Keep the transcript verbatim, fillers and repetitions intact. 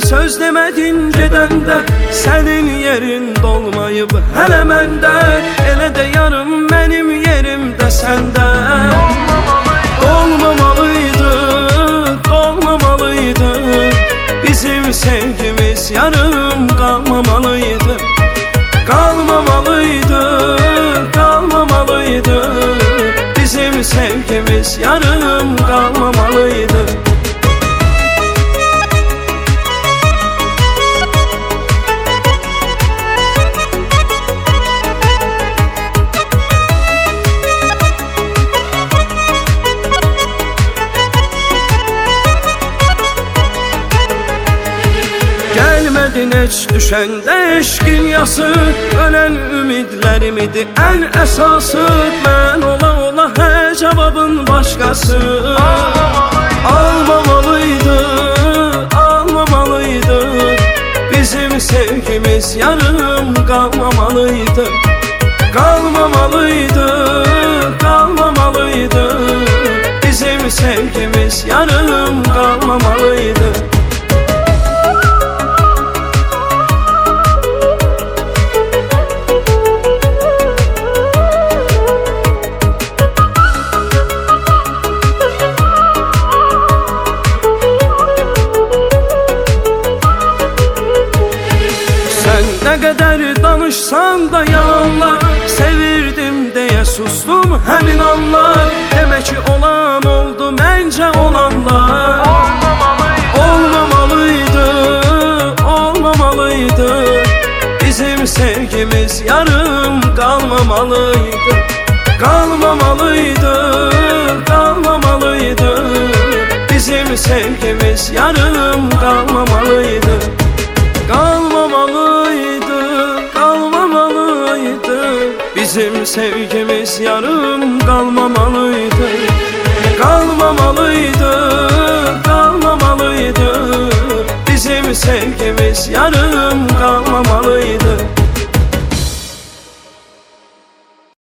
söz demedin gedəndə, sənin yerin dolmayıb hələ məndə. Elə də yarım mənim yerimdə səndə. Olmamalıydı, olmamalıydı, bizim sevgimiz yarım qalmamalıydı. Qalmamalıydı, qalmamalıydı, bizim sevgimiz yarım qalmamalıydı. Gəlmədin heç düşəndə eşqin yası, ölən ümidlərim idi ən əsası. Mən ola ola hər cavabın başqası. Almamalıydı, almamalıydı, bizim sevgimiz yarım qalmamalıydı. Qalmamalıydı, qalmamalıydı, bizim sevgimiz yarım qalmamalıydı. Nə qədər danışsan da yalanlar, sevirdim deyə sustum həmin anlar. Demək ki olan oldu məncə olanlar. Olmamalıydı, olmamalıydı, bizim sevgimiz yarım qalmamalıydı. Qalmamalıydı, qalmamalıydı, bizim sevgimiz yarım qalmamalıydı. Qalmamalıydı, qalmamalıydı, bizim sevgimiz yarım qalmamalıydı. Qalmamalıydı, qalmamalıydı, bizim sevgimiz yarım